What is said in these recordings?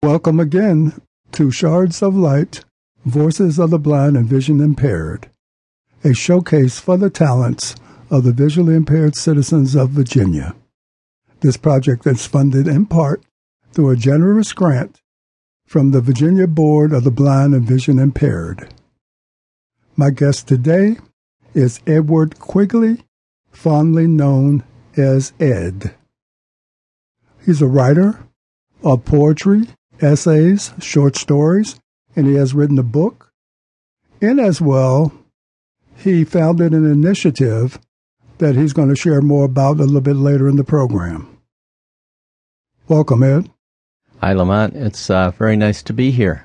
Welcome again to Shards of Light, Voices of the Blind and Vision Impaired, a showcase for the talents of the visually impaired citizens of Virginia. This project is funded in part through a generous grant from the Virginia Board of the Blind and Vision Impaired. My guest today is Edward Quigley, fondly known as Ed. He's a writer of poetry, essays, short stories, and he has written a book. And as well, he founded an initiative that he's going to share more about a little bit later in the program. Welcome, Ed. Hi, Lamont. It's very nice to be here.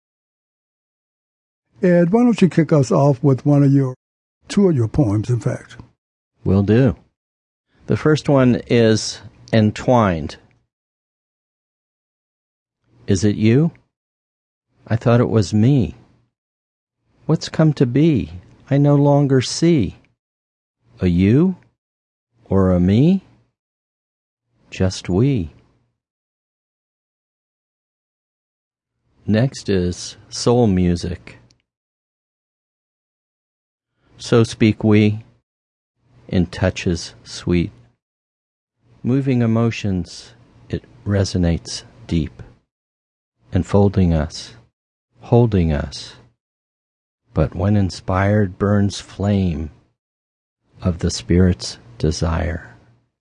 Ed, why don't you kick us off with two of your poems, in fact. Will do. The first one is Entwined. Is it you? I thought it was me. What's come to be? I no longer see. A you? Or a me? Just we. Next is Soul Music. So speak we, in touches sweet. Moving emotions, it resonates deep. Enfolding us, holding us, but when inspired burns flame of the Spirit's desire.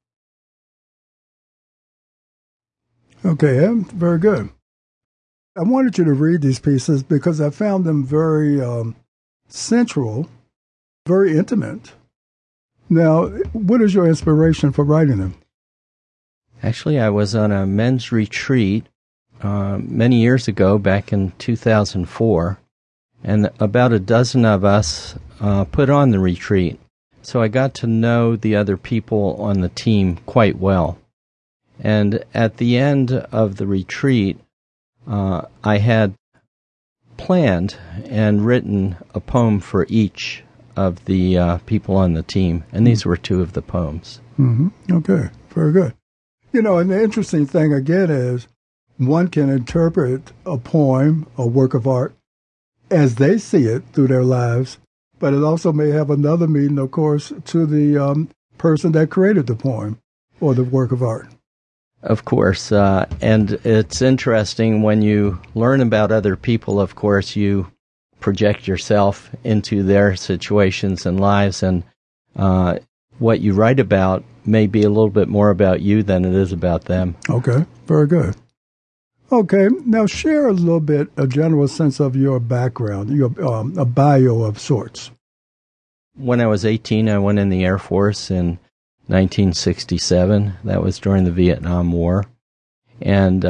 Okay, Ed, very good. I wanted you to read these pieces because I found them very central, very intimate. Now, what is your inspiration for writing them? Actually, I was on a men's retreat many years ago, back in 2004, and about a dozen of us put on the retreat. So I got to know the other people on the team quite well. And at the end of the retreat, I had planned and written a poem for each of the people on the team, and these were two of the poems. Mm-hmm. Okay, very good. You know, and the interesting thing again is one can interpret a poem, a work of art, as they see it through their lives, but it also may have another meaning, of course, to the person that created the poem or the work of art. Of course, and it's interesting when you learn about other people, of course, you project yourself into their situations and lives, and what you write about may be a little bit more about you than it is about them. Okay, very good. Okay, now share a little bit, a general sense of your background, a bio of sorts. When I was 18, I went in the Air Force in 1967. That was during the Vietnam War. And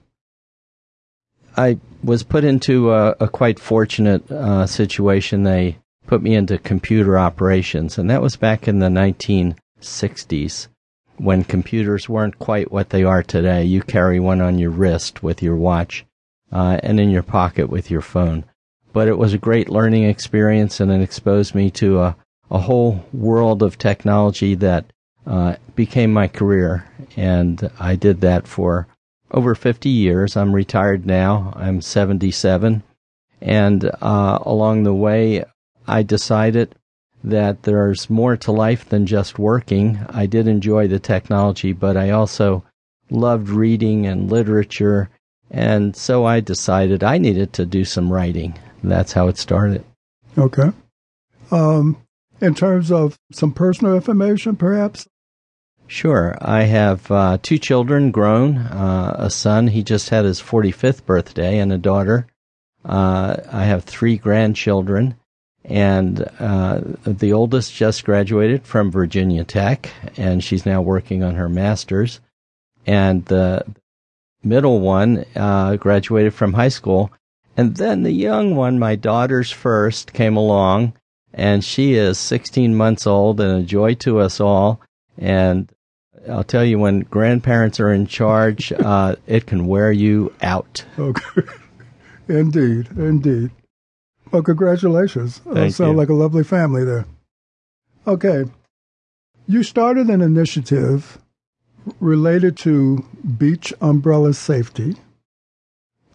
I was put into a quite fortunate situation. They put me into computer operations, and that was back in the 1960s. When computers weren't quite what they are today. You carry one on your wrist with your watch and in your pocket with your phone. But it was a great learning experience, and it exposed me to a whole world of technology that became my career. And I did that for over 50 years. I'm retired now. I'm 77. And along the way, I decided that there's more to life than just working. I did enjoy the technology, but I also loved reading and literature, and so I decided I needed to do some writing. That's how it started. Okay. In terms of some personal information, perhaps? Sure. I have two children grown, a son, he just had his 45th birthday, and a daughter. I have three grandchildren. And the oldest just graduated from Virginia Tech, and she's now working on her master's. And the middle one graduated from high school. And then the young one, my daughter's first, came along, and she is 16 months old and a joy to us all. And I'll tell you, when grandparents are in charge, it can wear you out. Okay. Indeed, indeed. Well, congratulations. Thank Sound you. like a lovely family there. Okay. You started an initiative related to beach umbrella safety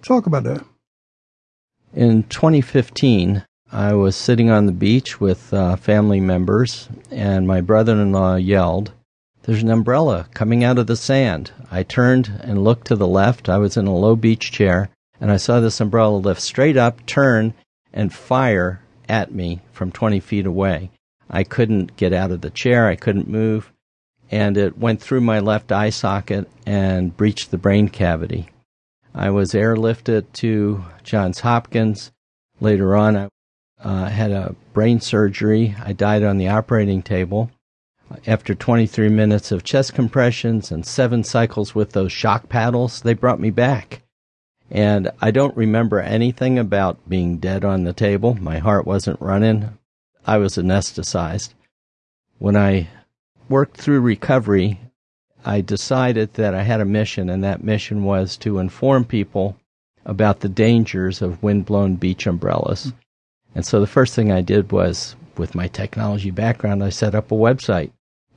Talk about that. In 2015, I was sitting on the beach with family members, and my brother-in-law yelled, "There's an umbrella coming out of the sand." I turned and looked to the left. I was in a low beach chair, and I saw this umbrella lift straight up, turn, and fire at me from 20 feet away. I couldn't get out of the chair. I couldn't move, and it went through my left eye socket and breached the brain cavity. I was airlifted to Johns Hopkins. Later on, I had a brain surgery. I died on the operating table. After 23 minutes of chest compressions and 7 cycles with those shock paddles, they brought me back. And I don't remember anything about being dead on the table. My heart wasn't running. I was anesthetized. When I worked through recovery, I decided that I had a mission, and that mission was to inform people about the dangers of wind-blown beach umbrellas. And so the first thing I did was, with my technology background, I set up a website,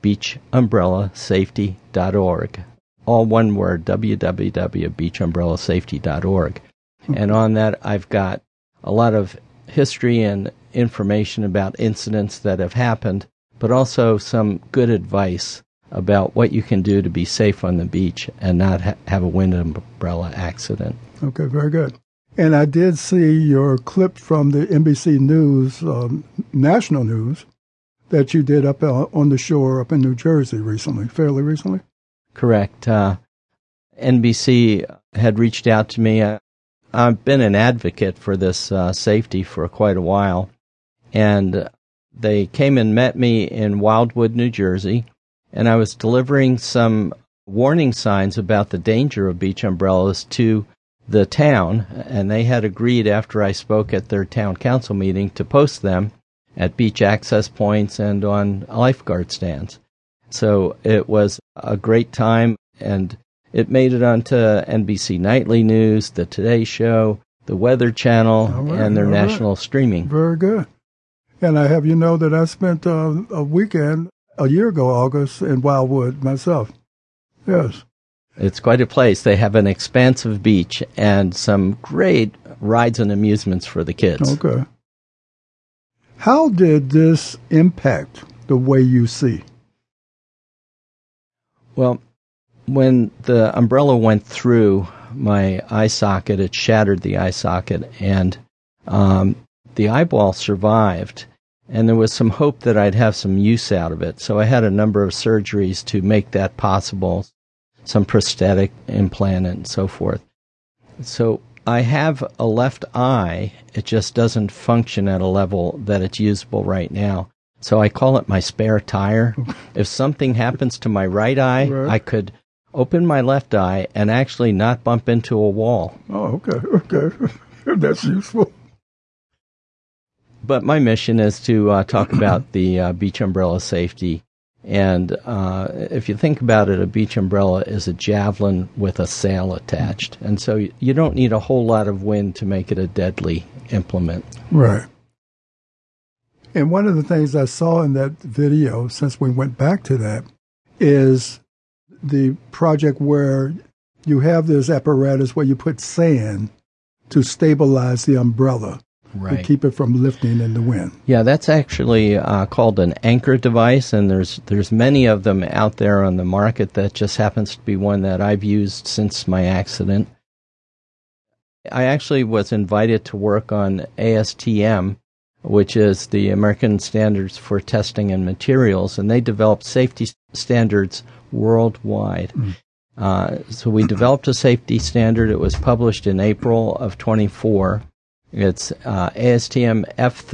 beachumbrellasafety.org. All one word, www.beachumbrellasafety.org. And on that, I've got a lot of history and information about incidents that have happened, but also some good advice about what you can do to be safe on the beach and not have a wind umbrella accident. Okay, very good. And I did see your clip from the NBC News, national news, that you did up on the shore up in New Jersey recently, fairly recently? Correct. NBC had reached out to me. I've been an advocate for this safety for quite a while, and they came and met me in Wildwood, New Jersey, and I was delivering some warning signs about the danger of beach umbrellas to the town, and they had agreed after I spoke at their town council meeting to post them at beach access points and on lifeguard stands. So it was a great time, and it made it onto NBC Nightly News, the Today Show, the Weather Channel, and their national streaming. Very good. And I have you know that I spent a weekend a year ago, August, in Wildwood myself. Yes. It's quite a place. They have an expansive beach and some great rides and amusements for the kids. Okay. How did this impact the way you see? Well, when the umbrella went through my eye socket, it shattered the eye socket, and the eyeball survived, and there was some hope that I'd have some use out of it. So I had a number of surgeries to make that possible, some prosthetic implant and so forth. So I have a left eye. It just doesn't function at a level that it's usable right now. So I call it my spare tire. If something happens to my right eye, I could open my left eye and actually not bump into a wall. Oh, okay. That's useful. But my mission is to talk about the beach umbrella safety. And if you think about it, a beach umbrella is a javelin with a sail attached. And so you don't need a whole lot of wind to make it a deadly implement. Right. And one of the things I saw in that video, since we went back to that, is the project where you have this apparatus where you put sand to stabilize the umbrella. Right. To keep it from lifting in the wind. Yeah, that's actually called an anchor device, and there's many of them out there on the market. That just happens to be one that I've used since my accident. I actually was invited to work on ASTM, which is the American Standards for Testing and Materials, and they developed safety standards worldwide. So we developed a safety standard. It was published in April of 24. It's ASTM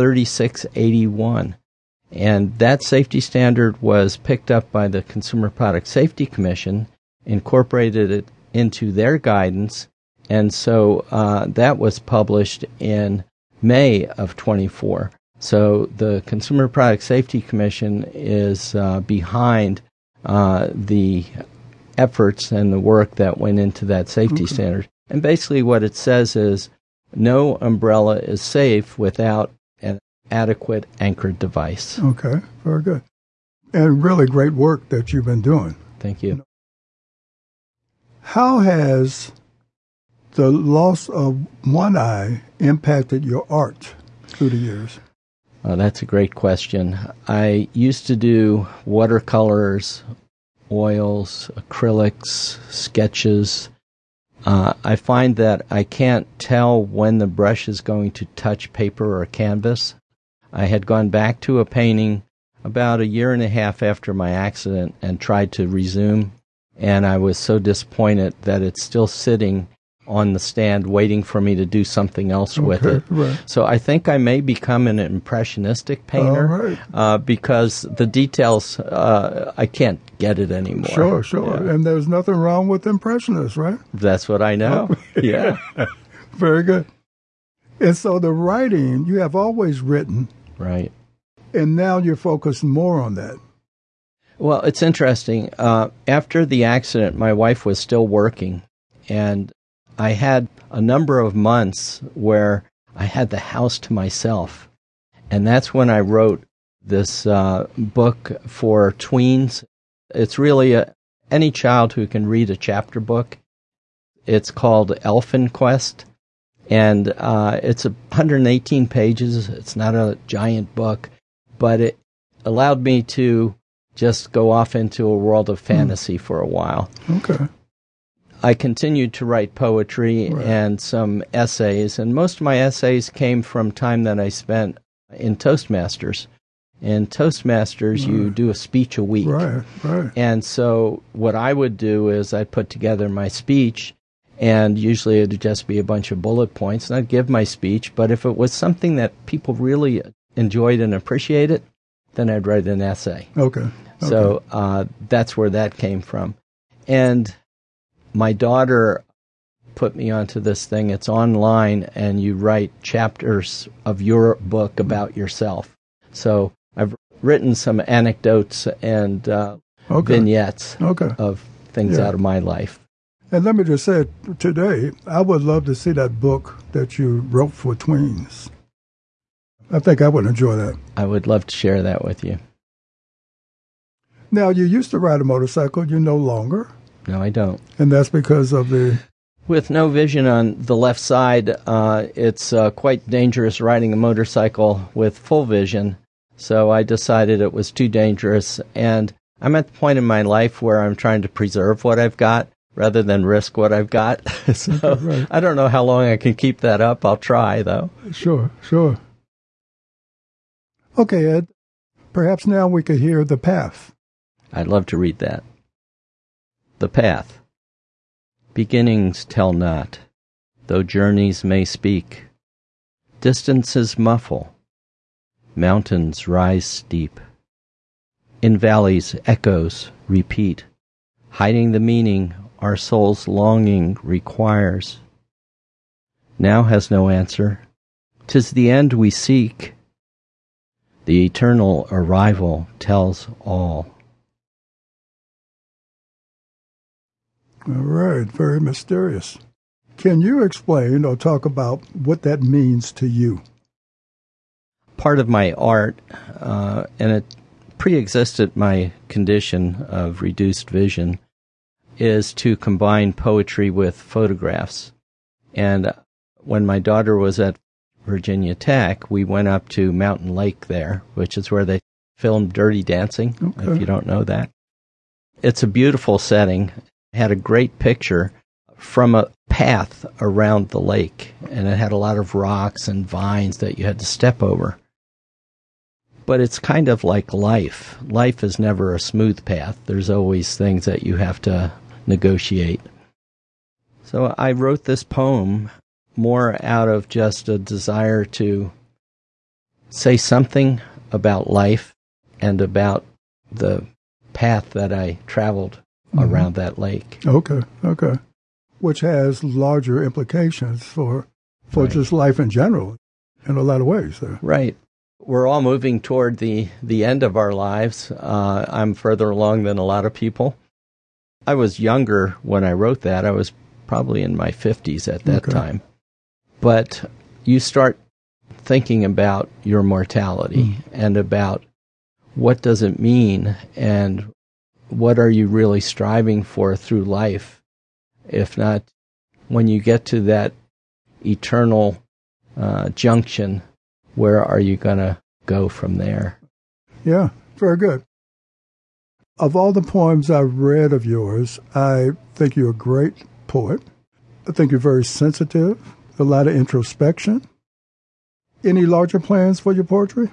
F3681, and that safety standard was picked up by the Consumer Product Safety Commission, incorporated it into their guidance, and so that was published in May of 24. So the Consumer Product Safety Commission is behind the efforts and the work that went into that safety standard. And basically what it says is, no umbrella is safe without an adequate anchored device. Okay, very good. And really great work that you've been doing. Thank you. How has the loss of one eye impacted your art through the years? That's a great question. I used to do watercolors, oils, acrylics, sketches. I find that I can't tell when the brush is going to touch paper or canvas. I had gone back to a painting about a year and a half after my accident and tried to resume, and I was so disappointed that it's still sitting on the stand waiting for me to do something else with it. Right. So I think I may become an impressionistic painter because the details, I can't get it anymore. Sure. Yeah. And there's nothing wrong with impressionists, right? That's what I know. Yeah. Very good. And so the writing, you have always written. Right. And now you're focused more on that. Well, it's interesting. After the accident, my wife was still working, and I had a number of months where I had the house to myself. And that's when I wrote this book for tweens. It's really any child who can read a chapter book. It's called Elfin Quest. And it's 118 pages. It's not a giant book, but it allowed me to just go off into a world of fantasy for a while. Okay. I continued to write poetry and some essays, and most of my essays came from time that I spent in Toastmasters. In Toastmasters, you do a speech a week. Right. And so what I would do is I'd put together my speech, and usually it would just be a bunch of bullet points, and I'd give my speech, but if it was something that people really enjoyed and appreciated, then I'd write an essay. Okay. So that's where that came from. And my daughter put me onto this thing. It's online, and you write chapters of your book about yourself. So I've written some anecdotes and vignettes of things out of my life. And let me just say, today, I would love to see that book that you wrote for tweens. I think I would enjoy that. I would love to share that with you. Now, you used to ride a motorcycle. You no longer. No, I don't. And that's because of the... With no vision on the left side, it's quite dangerous riding a motorcycle with full vision. So I decided it was too dangerous. And I'm at the point in my life where I'm trying to preserve what I've got rather than risk what I've got. So I don't know how long I can keep that up. I'll try, though. Sure. Okay, Ed. Perhaps now we could hear The Path. I'd love to read that. The Path. Beginnings tell not, though journeys may speak. Distances muffle. Mountains rise steep. In valleys echoes repeat, hiding the meaning our soul's longing requires. Now has no answer. 'Tis the end we seek. The eternal arrival tells all. All right, very mysterious. Can you explain or talk about what that means to you? Part of my art, and it pre-existed my condition of reduced vision, is to combine poetry with photographs. And when my daughter was at Virginia Tech, we went up to Mountain Lake there, which is where they filmed Dirty Dancing, if you don't know that. It's a beautiful setting. Had a great picture from a path around the lake, and it had a lot of rocks and vines that you had to step over. But it's kind of like life. Life is never a smooth path. There's always things that you have to negotiate. So I wrote this poem more out of just a desire to say something about life and about the path that I traveled around that lake. Okay. Which has larger implications for just life in general in a lot of ways. Right. We're all moving toward the end of our lives. I'm further along than a lot of people. I was younger when I wrote that. I was probably in my 50s at that time. But you start thinking about your mortality and about what does it mean and what are you really striving for through life, if not when you get to that eternal junction, where are you going to go from there? Yeah, very good. Of all the poems I've read of yours, I think you're a great poet. I think you're very sensitive, a lot of introspection. Any larger plans for your poetry?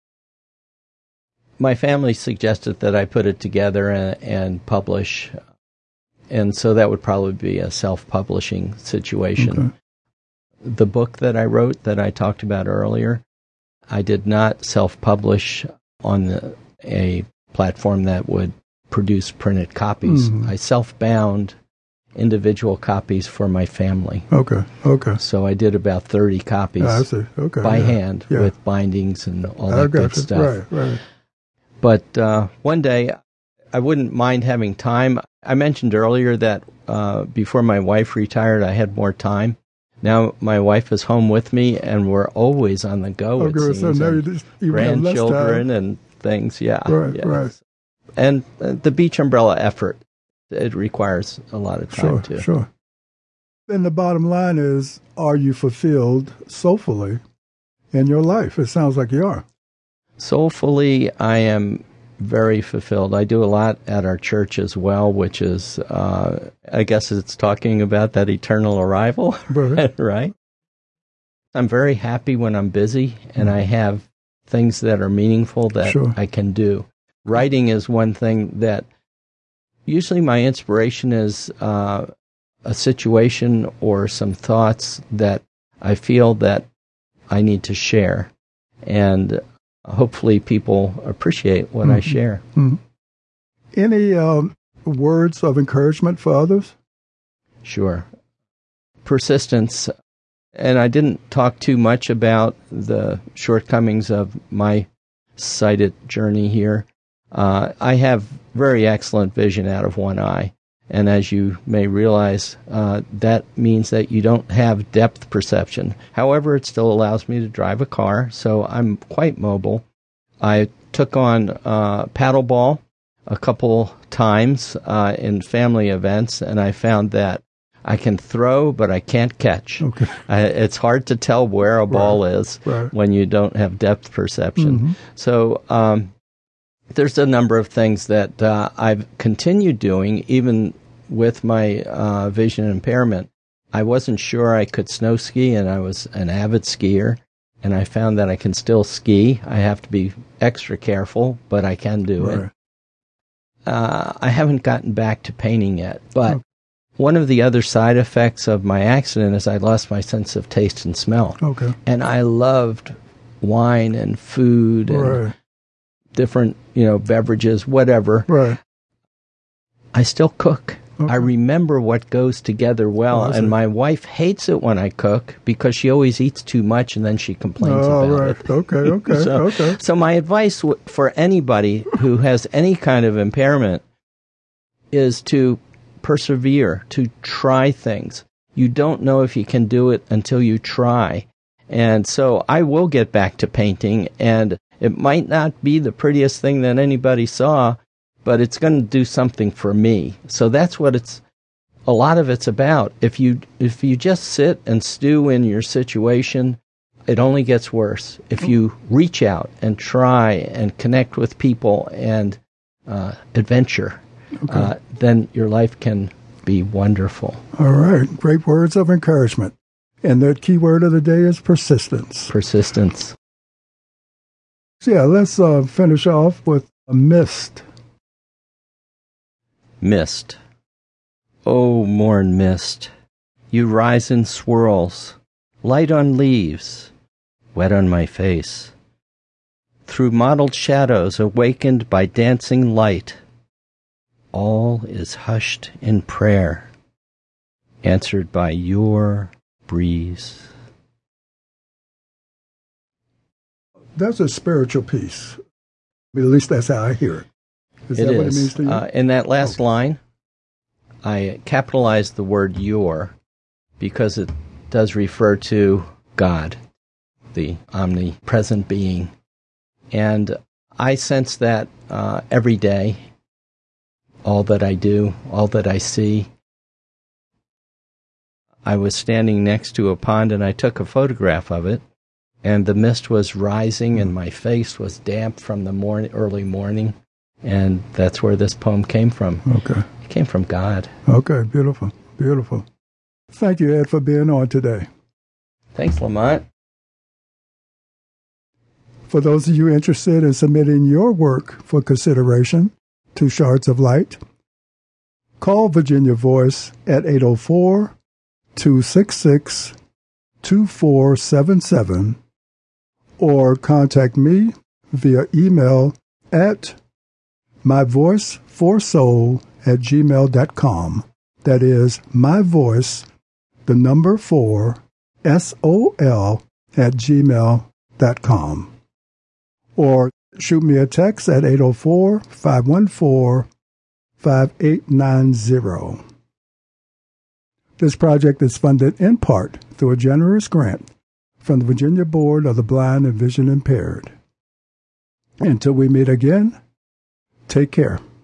My family suggested that I put it together and publish, and so that would probably be a self-publishing situation. Okay. The book that I wrote that I talked about earlier, I did not self-publish on a platform that would produce printed copies. I self-bound individual copies for my family. Okay. So I did about 30 copies by hand with bindings and all that good stuff. Right. But one day, I wouldn't mind having time. I mentioned earlier that before my wife retired, I had more time. Now my wife is home with me, and we're always on the go. Okay, so now you grandchildren and things. Yeah, right. And the Beach Umbrella effort, it requires a lot of time too. Sure. And the bottom line is, are you fulfilled soulfully in your life? It sounds like you are. Soulfully, I am very fulfilled. I do a lot at our church as well, which is, I guess it's talking about that eternal arrival, right? I'm very happy when I'm busy and I have things that are meaningful that I can do. Writing is one thing that usually my inspiration is a situation or some thoughts that I feel that I need to share. And hopefully people appreciate what I share. Any words of encouragement for others? Sure. Persistence. And I didn't talk too much about the shortcomings of my sighted journey here. I have very excellent vision out of one eye. And as you may realize, that means that you don't have depth perception. However, it still allows me to drive a car, so I'm quite mobile. I took on paddleball a couple times in family events, and I found that I can throw, but I can't catch. Okay. It's hard to tell where a ball is when you don't have depth perception. So there's a number of things that I've continued doing, even with my vision impairment. I wasn't sure I could snow ski, and I was an avid skier, and I found that I can still ski. I have to be extra careful, but I can do it. I haven't gotten back to painting yet, but one of the other side effects of my accident is I lost my sense of taste and smell. And I loved wine and food and different, beverages, whatever. I still cook. I remember what goes together well, and my wife hates it when I cook because she always eats too much and then she complains about it. Okay. So my advice for anybody who has any kind of impairment is to persevere, to try things. You don't know if you can do it until you try. And so I will get back to painting, and it might not be the prettiest thing that anybody saw, but it's going to do something for me. So that's what a lot of it's about. If you just sit and stew in your situation, it only gets worse. If you reach out and try and connect with people and adventure, then your life can be wonderful. All right. Great words of encouragement. And the key word of the day is persistence. Persistence. So let's finish off with a mist. Mist. Oh, morn mist, you rise in swirls, light on leaves, wet on my face. Through mottled shadows awakened by dancing light, all is hushed in prayer, answered by your breeze. That's a spiritual piece. At least that's how I hear it. Is that what it means to you? In that last line, I capitalized the word your because it does refer to God, the omnipresent being. And I sense that every day, all that I do, all that I see. I was standing next to a pond and I took a photograph of it, and the mist was rising and my face was damp from the early morning, and that's where this poem came from. Okay. It came from God. Okay, beautiful, beautiful. Thank you, Ed, for being on today. Thanks, Lamont. For those of you interested in submitting your work for consideration to Shards of Light, call Virginia Voice at 804-266-2477 or contact me via email at myvoice4soul@gmail.com. That is myvoice, the number 4, SOL @gmail.com. Or shoot me a text at 804-514-5890. This project is funded in part through a generous grant from the Virginia Board of the Blind and Vision Impaired. Until we meet again, take care.